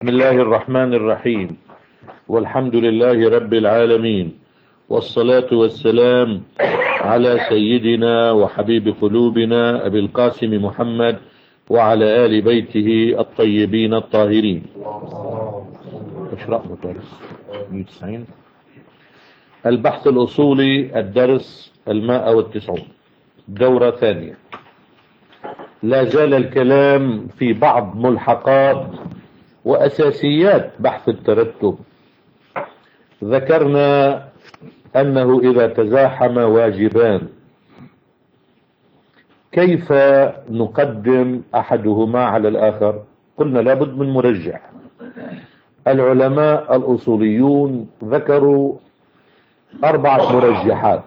بسم الله الرحمن الرحيم، والحمد لله رب العالمين، والصلاة والسلام على سيدنا وحبيب قلوبنا أبي القاسم محمد وعلى آل بيته الطيبين الطاهرين. البحث الأصولي، الدرس 190، دورة ثانية. لا زال الكلام في بعض ملحقات وأساسيات بحث الترتب. ذكرنا أنه إذا تزاحم واجبان كيف نقدم أحدهما على الآخر؟ قلنا لابد من مرجح. العلماء الأصوليون ذكروا 4 مرجحات،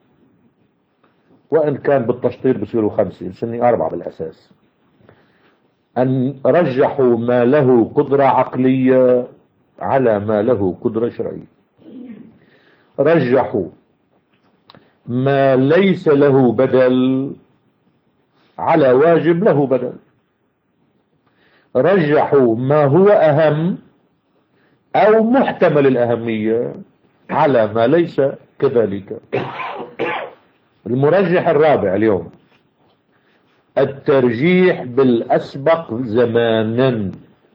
وإن كان بالتشطير بصيروا 5، سني 4 بالأساس. أن رجحوا ما له قدرة عقلية على ما له قدرة شرعية، رجحوا ما ليس له بدل على واجب له بدل، رجحوا ما هو أهم أو محتمل الأهمية على ما ليس كذلك. المرجح الرابع اليوم الترجيح بالأسبق زمانا.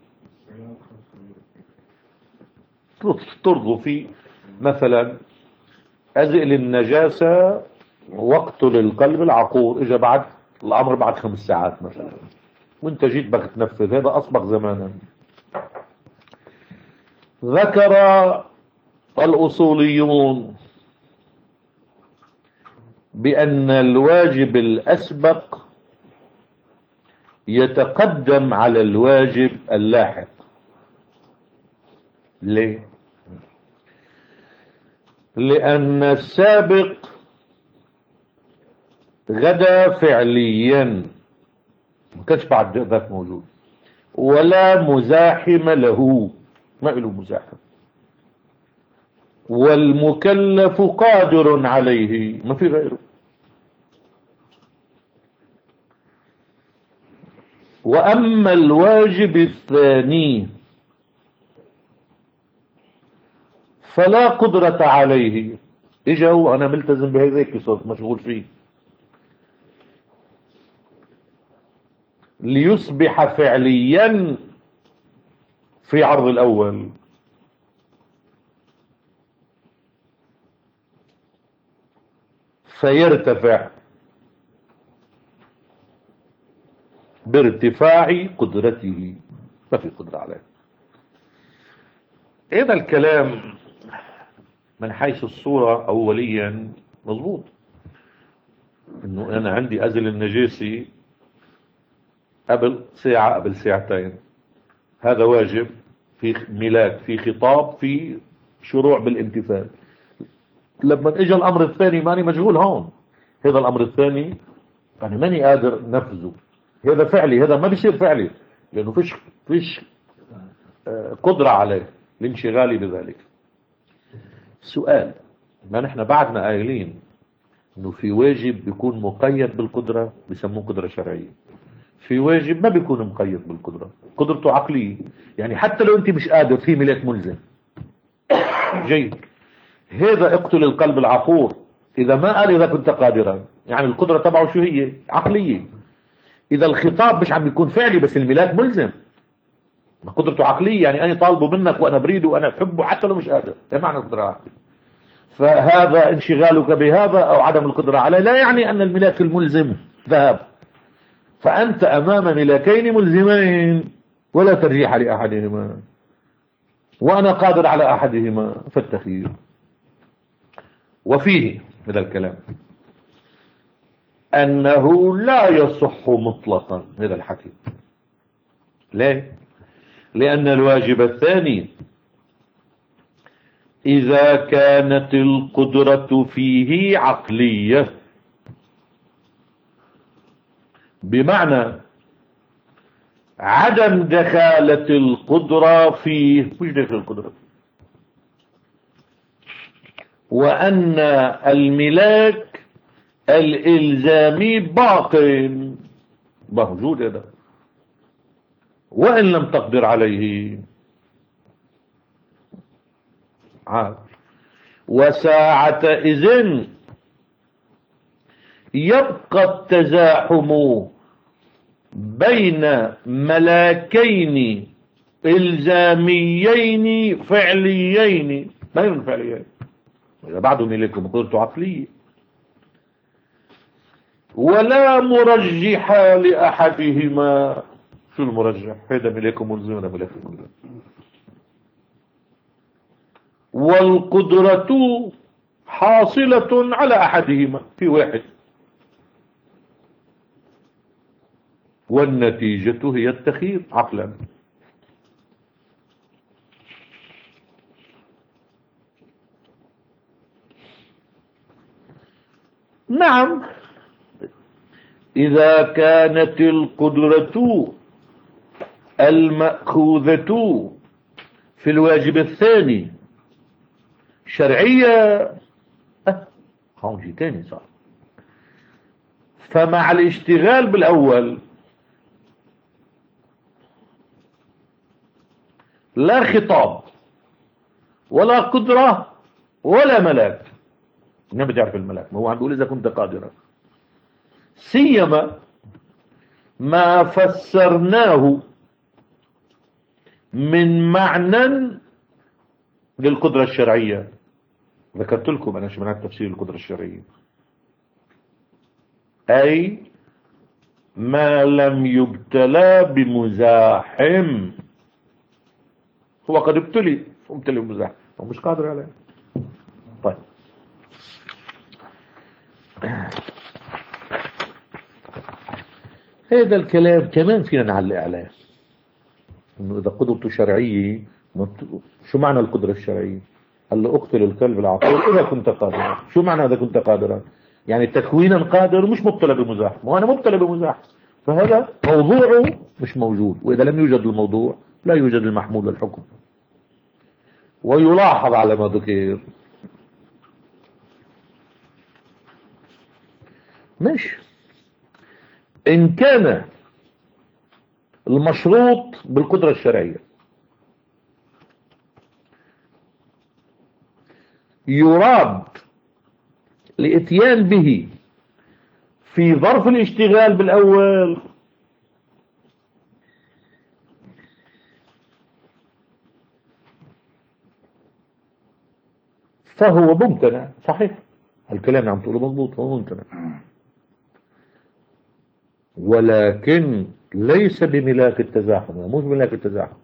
ترضوا فيه مثلا أزئل النجاسة واقتل القلب العقور، إجا بعد الأمر بعد 5 ساعات مثلا، وانت جيت بك تنفذ، هذا أسبق زمانا. ذكر الأصوليون بأن الواجب الأسبق يتقدم على الواجب اللاحق. ليه؟ لأن السابق غدا فعليا، ما كانش بعد ذاك موجود، ولا مزاحم له، ما له مزاحم، والمكلف قادر عليه، ما في غيره. وأما الواجب الثاني فلا قدرة عليه، إجا هو أنا ملتزم بهذيك، صرت مشغول فيه، ليصبح فعليا في عرض الأول، فيرتفع بارتفاع قدرته، ما في قدرة عليه. هذا الكلام من حيث الصورة أوليا مضبوط، إنه أنا عندي أزل النجاسي قبل ساعة قبل ساعتين، هذا واجب، في ميلاد، في خطاب، في شروع بالانتفاذ. لما اجى الأمر الثاني ماني مشغول هون، هذا الأمر الثاني أنا ماني قادر نفذه، هذا فعلي، هذا ما بيصير فعلي لأنه فيش قدرة عليه لانشغالي بذلك. سؤال، ما نحن بعدنا قايلين انه في واجب بيكون مقيد بالقدرة بيسموه قدرة شرعية، في واجب ما بيكون مقيد بالقدرة، قدرته عقلية، يعني حتى لو انت مش قادر في ملاك ملزم. جيد، هذا اقتل القلب العقور، اذا ما قال اذا كنت قادرا، يعني القدرة تبعه شو هي؟ عقلية. اذا الخطاب مش عم يكون فعلي بس الملاك ملزم، قدرته عقلية، يعني انا طالبه منك وانا بريده وانا بحبه حتى لو مش قادر، ده معنى القدرة العقلية. فهذا انشغالك بهذا او عدم القدرة عليه لا يعني ان الملاك الملزم ذهب، فانت امام ملاكين ملزمين ولا ترجيح لاحدهما، وانا قادر على احدهما، فالتخيير. وفيه هذا الكلام انه لا يصح مطلقا هذا الحكي. ليه؟ لان الواجب الثاني إذا كانت القدرة فيه عقلية، بمعنى عدم دخالة القدرة فيه، مش داخل القدرة، وأن الملاك الإلزامي باق موجود هذا، وإن لم تقدر عليه عاد. وساعة إذن يبقى التزاحم بين ملاكين إلزاميين فعليين. ما هي الفعليين؟ إذا بعدهم إليكم قدرة عقلية، ولا مرجح لأحدهما. شو المرجح؟ هذا ملكم ملزم ولا ملكم ملزم. والقدرة حاصلة على أحدهما في واحد، والنتيجة هي التخيير عقلا. نعم، إذا كانت القدرة المأخوذة في الواجب الثاني شرعية، خونجي تاني صار. فمع الاشتغال بالأول لا خطاب ولا قدرة ولا ملاك. ما بتعرف الملاك، ما هو عم بيقول إذا كنت قادرا، سيما ما فسرناه من معنى للقدرة الشرعية. ذكرت لكم أنا شو معنى تفسير القدرة الشرعية، أي ما لم يبتلى بمزاحم. هو قد ابتلي بمزاحم، هو مش قادر عليه. طيب، هذا الكلام كمان فينا نعلق عليه، انه اذا قدرته شرعيه، شو معنى القدره الشرعيه؟ قال له اقتل الكلب العقور اذا كنت قادرا. شو معنى اذا كنت قادرا؟ يعني تكوينا قادر، مش مبتلى بمزاحم، وانا مبتلى بمزاحم، فهذا موضوعه مش موجود. واذا لم يوجد الموضوع لا يوجد المحمول للحكم. ويلاحظ على ما ذكر، مش إن كان المشروط بالقدرة الشرعية يراد الاتيان به في ظرف الاشتغال بالأول، فهو ممتنع. صحيح، الكلام اللي عم تقوله مضبوط، هو ممتنع، ولكن ليس بملاك التزاحم. مش بملاك التزاحم.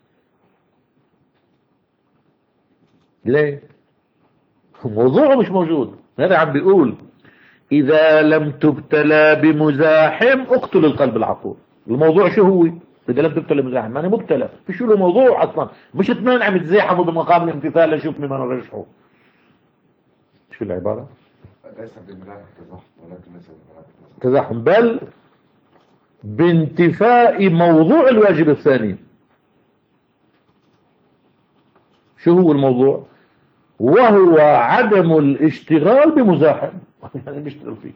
ليه؟ موضوعه مش موجود. هذا عم بيقول إذا لم تبتلى بمزاحم اقتل القلب العقور. الموضوع شو هو؟ إذا لم تبتلى بمزاحم أنا مبتلى، في شو له موضوع أصلا، مش اثنين عم يتزاحموا بمقام الامتثال لشوف مين رجحه. شو العبارة؟ ليس بملاك التزاحم، ولكن ليس بملاك التزاحم، بل بانتفاء موضوع الواجب الثاني. شو هو الموضوع؟ وهو عدم الاشتغال بمزاحم. يعني بيشتغل فيه.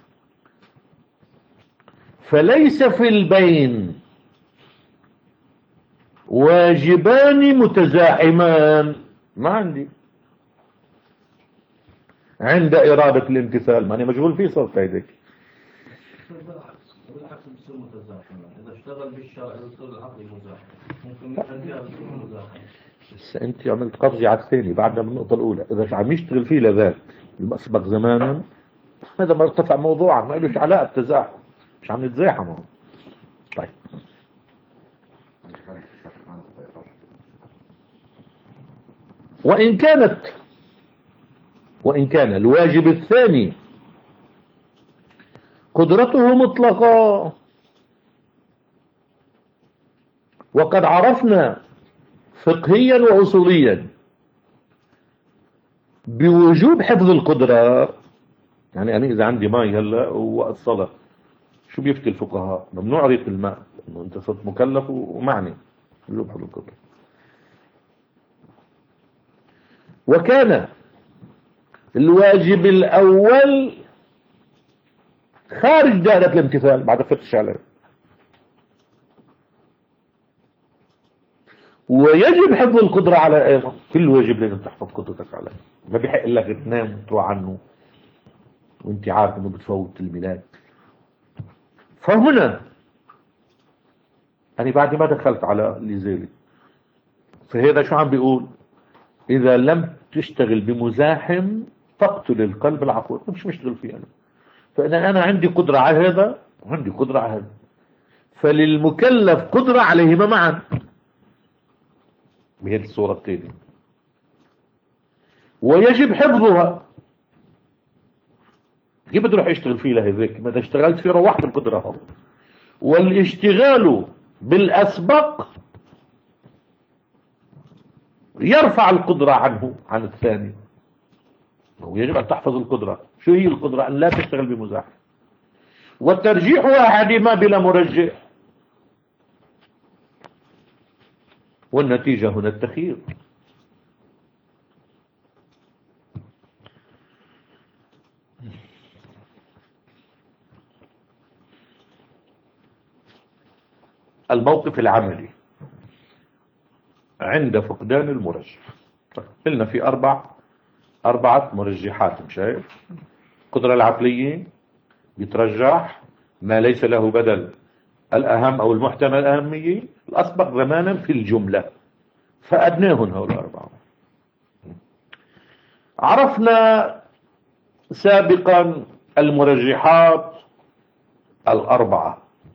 فليس في البين واجبان متزاحمان. ما عندي عند إرادة الامتثال ماني مشغول فيه، صار فايدك. بالعكس بصير متزاحم. إذا اشتغل بالشرع يصير العقل مزاحم، ممكن يخليها بصير مزاحم. بس أنت عملت قفزة على الثاني بعد من النقطة الأولى. إذا عم يشتغل فيه لذات المسبق زمانا، هذا ما ارتفع موضوعا، ما لهش علاقة التزاحم، مش عم نتزاحم. طيب، وإن كان الواجب الثاني قدرته مطلقة، وقد عرفنا فقهيا وأصوليا بوجوب حفظ القدرة. يعني أنا إذا عندي ماء هلا ووقت صلاة، شو بيفتي الفقهاء؟ ممنوع ريق الماء، إنه أنت صرت مكلف ومعني وجوب حفظ القدرة. وكان الواجب الأول خارج دائرة الامتثال بعد فتش عليه، ويجب حفظ القدرة على ايضا، كله يجب لازم تحفظ قدرتك عليه. ما بيحق لك تنام وتروح عنه وانت عارف انه بتفوت الميلاد. فهنا أنا بعد ما دخلت على اللي زي فهذا شو عم بيقول؟ إذا لم تشتغل بمزاحم تقتل القلب العقول. مش مشتغل فيه أنا، فإذا أنا عندي قدرة على هذا وعندي قدرة على هذا، فللمكلف قدرة عليهما معا بهذه الصورة الثانية، ويجب حفظها. كيف بده يروح يشتغل فيه لهذيك؟ ما إذا اشتغلت فيه روحت القدرة هو. والاشتغال بالأسبق يرفع القدرة عنه عن الثاني. ويجب أن تحفظ القدرة. شو هي القدرة؟ أن لا تشتغل بمزاحم، والترجيح أحدهما بلا مرجح، والنتيجة هنا التخيير. الموقف العملي عند فقدان المرجح. قلنا في أربعة مرجحات. مش شايف؟ القدرة العقلية بيترجح ما ليس له بدل، الأهم أو المحتمل الأهمية، الأسبق زمانا في الجملة، فأدناهن هؤلاء الأربعة. عرفنا سابقا المرجحات الأربعة،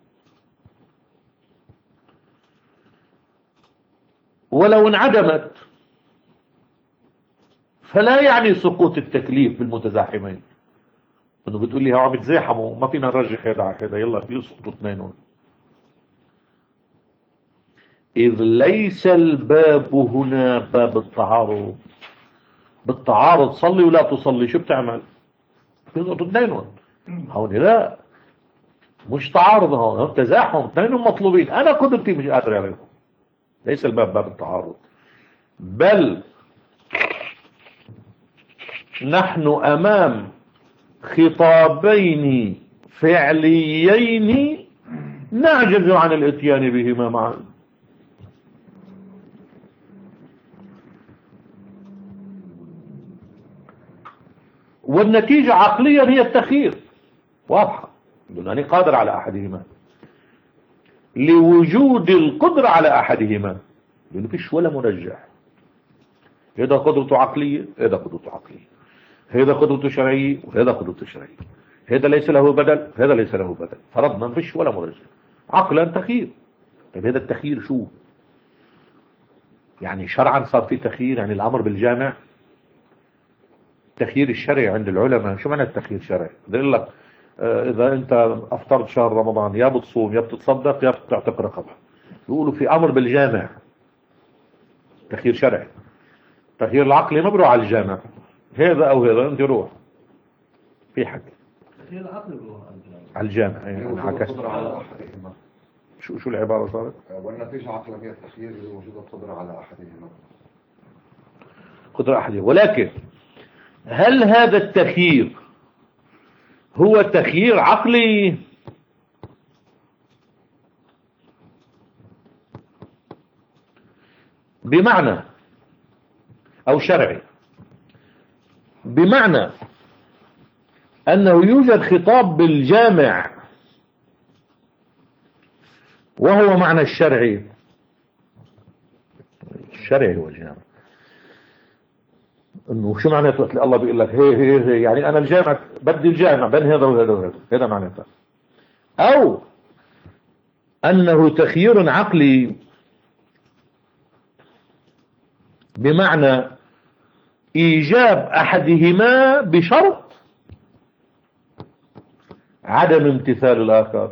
ولو انعدمت فلا يعني سقوط التكليف بالمتزاحمين. انه بتقول لي هو عم يتزاحموا ما فينا نرجح هذا على هذا، يلا بيسقطوا اثنينهم. إذ ليس الباب هنا باب التعارض. بالتعارض صلي ولا تصلي شو بتعمل؟ بيسقطوا اثنينهم. هون لا، مش تعارض، هون تزاحم، اثنينهم مطلوبين. أنا قدرتي مش قادر عليهم. ليس الباب باب التعارض، بل نحن أمام خطابين فعليين نعجز عن الاتيان بهما معا. والنتيجة عقليا هي التخيير واضحة، بدون أني قادر على أحدهما لوجود القدرة على أحدهما، لأنه فيش ولا مرجح. هذا قدرته عقلية، هذا قدرته عقلية، هذا قدرته شرعية وهذا قدرته شرعية، هذا ليس له بدل، هذا ليس له بدل، فرضنا ما فيش ولا مرجح. عقلا تخيير. طيب هذا التخيير شو؟ يعني شرعا صار في تخيير، يعني الأمر بالجامع. التخيير الشرعي عند العلماء شو معنى التخيير الشرعي؟ بقول لك إذا أنت أفطرت شهر رمضان يا بتصوم يا بتتصدق يا بتعتق رقبة. يقولوا في أمر بالجامع، تخيير شرعي. تخيير العقلي ما بروح على الجامع، هذا أو هذا أنت روح في حق. تخيير العقلي بروح على الجامع. القدرة على أحدهما. شو العبارة صارت؟ والنتيجة عقلا هي التخيير لوجود القدرة على أحدهما. قدرة أحدهما. ولكن هل هذا التخيير هو تخيير عقلي؟ بمعنى أو شرعي؟ بمعنى أنه يوجد خطاب بالجامع وهو معنى الشرعي. الشرعي هو الجامع. انه شو معناته؟ الله بيقول لك هي يعني انا الجامع بدي الجامع بين هذا وهذا وهذا، هذا معناته. او انه تخيير عقلي بمعنى ايجاب احدهما بشرط عدم امتثال الاخر.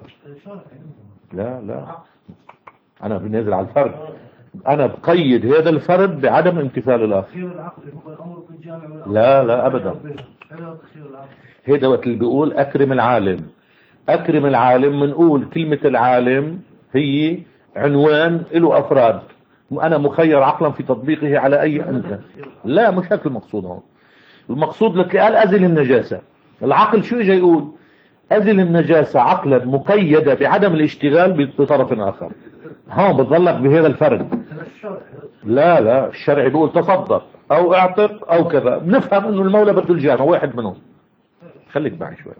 لا انا بنزل على الفرد، انا بقيد هذا الفرد بعدم امتثال الاخر. تخيير العقل هو الامر في الجامع لا ابدا. هذا وقت اللي بيقول اكرم العالم. اكرم العالم، بنقول كلمة العالم هي عنوان له افراد، انا مخير عقلا في تطبيقه على اي امكان. لا مش هيك المقصود هون. المقصود لك قال ازل النجاسة. العقل شو اجى يقول؟ ازل النجاسة عقلا مقيدة بعدم الاشتغال بطرف اخر. هون بتظلك بهذا الفرد. لا الشرع بيقول تصدق او اعتق او كذا، بنفهم انه المولى بده الجامع واحد منهم. خليك معي شوي.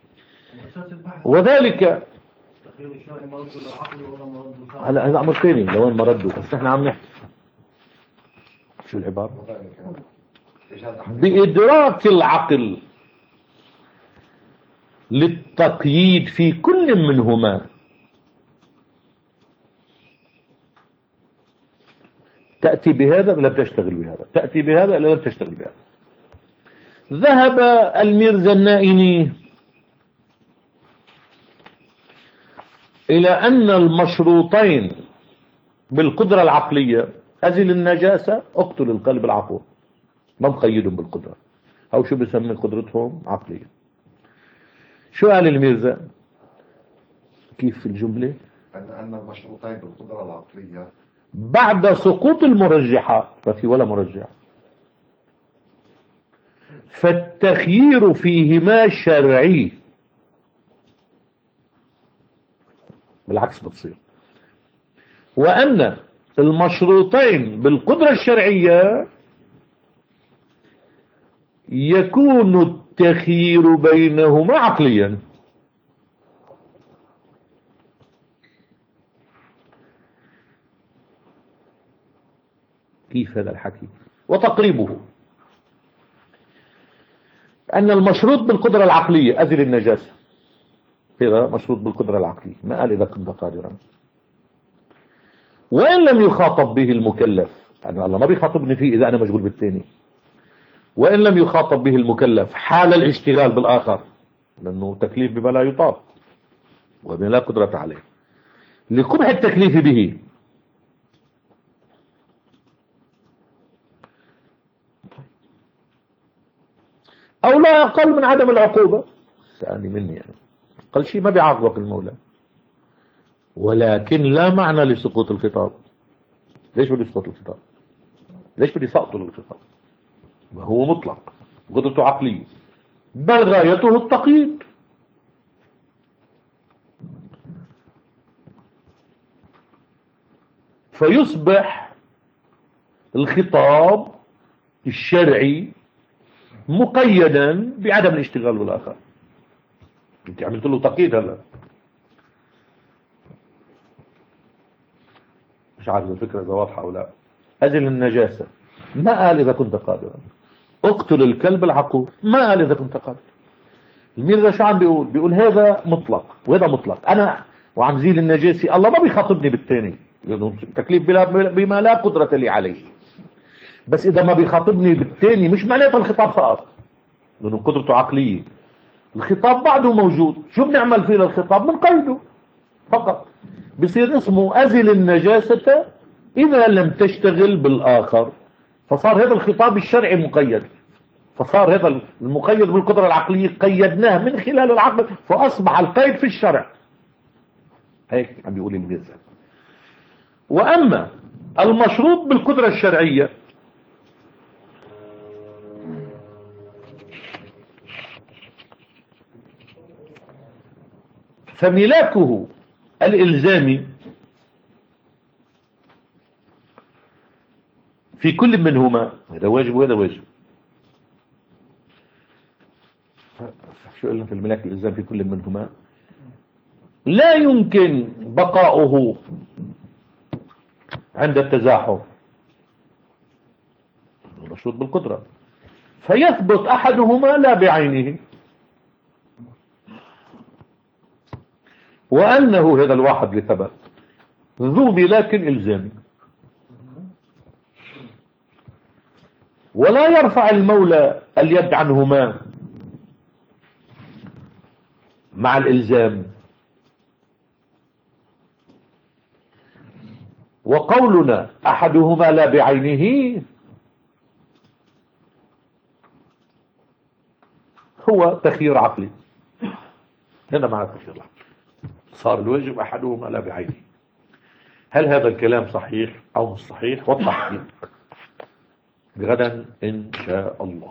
وذلك هلا هذا امر ثاني لوين مرده، بس احنا عم نحكي شو العبارة؟ بإدراك العقل للتقييد في كل منهما. تأتي بهذا لم تشتغل بهذا، تأتي بهذا لم تشتغل بهذا. ذهب الميرزا النائني إلى أن المشروطين بالقدرة العقلية أزل النجاسة اقتل القلب العقول، ما مقيدهم بالقدرة، أو شو بسمي قدرتهم عقلية. شو قال الميرزا؟ كيف في الجملة؟ أن المشروطين بالقدرة العقلية بعد سقوط المرجحات، ما في ولا مرجح، فالتخيير فيهما شرعي. بالعكس بتصير. وأن المشروطين بالقدرة الشرعية يكون التخيير بينهما عقليا. كيف هذا الحكي؟ وتقريبه أن المشروط بالقدرة العقلية أزل النجاسة، هذا مشروط بالقدرة العقلية، ما قال إذا كنت قادرا. وإن لم يخاطب به المكلف، يعني الله ما بيخاطبني فيه إذا أنا مشغول بالثاني، وإن لم يخاطب به المكلف حال الاشتغال بالآخر، لأنه تكليف بما لا يطاق وبما لا قدرة عليه، لقبح التكليف به أو لا أقل من عدم العقوبة. سألني مني يعني قال شيء ما بيعاقبك المولى، ولكن لا معنى لسقوط الخطاب. ليش بده يسقط الخطاب؟ ليش بده يسقط الخطاب؟ هو مطلق، قدرته عقلية، بل غايته التقييد. فيصبح الخطاب الشرعي مقيدا بعدم الاشتغال بالآخر. انت عملت له تقييد. هلا مش عارف الفكرة اذا واضحة او لا. أزل النجاسة ما قال إذا كنت قادرا، اقتل الكلب العقور ما قال إذا كنت قادرا. الميرزا شو عم بيقول؟ بيقول هذا مطلق وهذا مطلق، أنا وعم زيل النجاسة الله ما بيخاطبني بالثاني، تكليف بما لا قدرة لي عليه. بس إذا ما بيخاطبني بالثاني مش معناته الخطاب سقط، لأنه قدرته عقلية. الخطاب بعده موجود، شو بنعمل فيه للخطاب؟ بنقيده فقط. بصير اسمه أزل النجاسة إذا لم تشتغل بالآخر، فصار هذا الخطاب الشرعي مقيد، فصار هذا المقيد بالقدرة العقلية قيدناه من خلال العقل، فأصبح القيد في الشرع. هيك عم بيقول الميرزا. وأما المشروط بالقدرة الشرعية فملاكه الإلزامي في كل منهما، هذا واجب وهذا واجب. شو قلنا في الملاك الإلزامي في كل منهما؟ لا يمكن بقاؤه عند التزاحم، مشروط بالقدرة، فيثبت أحدهما لا بعينه، وأنه هذا الواحد اللي ثبت ذو ملاك إلزامي، ولا يرفع المولى اليد عنهما مع الإلزام. وقولنا أحدهما لا بعينه هو تخيير عقلي، هنا معنى تخيير عقلي، صار الواجب أحدهما لا بعينه. هل هذا الكلام صحيح أو مش صحيح؟ وضح غدا إن شاء الله.